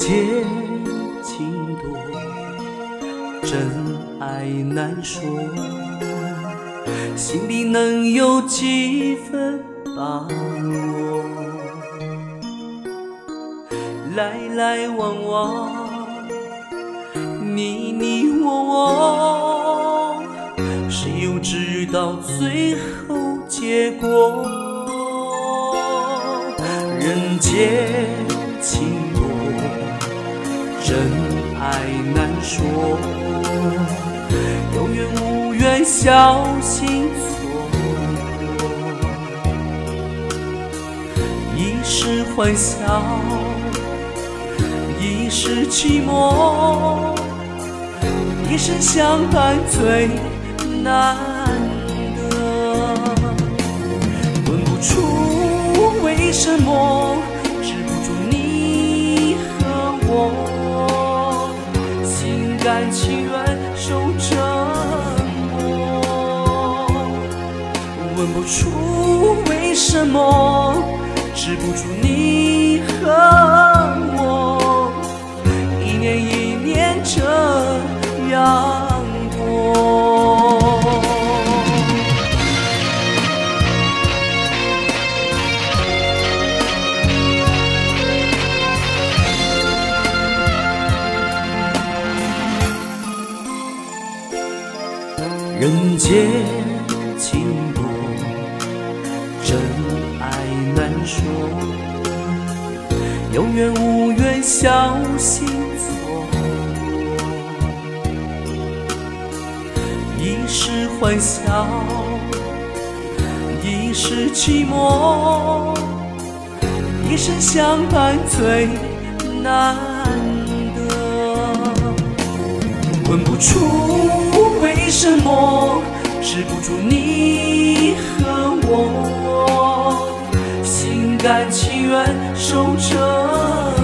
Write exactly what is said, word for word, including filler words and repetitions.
间情多，真爱难说，心里能有几分把握？来来往往，你你我我，谁又知道最后结果？人间情多，真爱难说，有缘无缘，小心错过。一时欢笑，一时寂寞，一生相伴最难得。问不出为什么，止不住你和我，心甘情愿受折磨。问不出为什么，止不住你和我，一年一年这样过。人间情多，真爱难说，有缘无缘，小心错过。一时欢笑，一时寂寞，一生相伴最难得。问不出为什么，止不住你和我，心甘情愿受折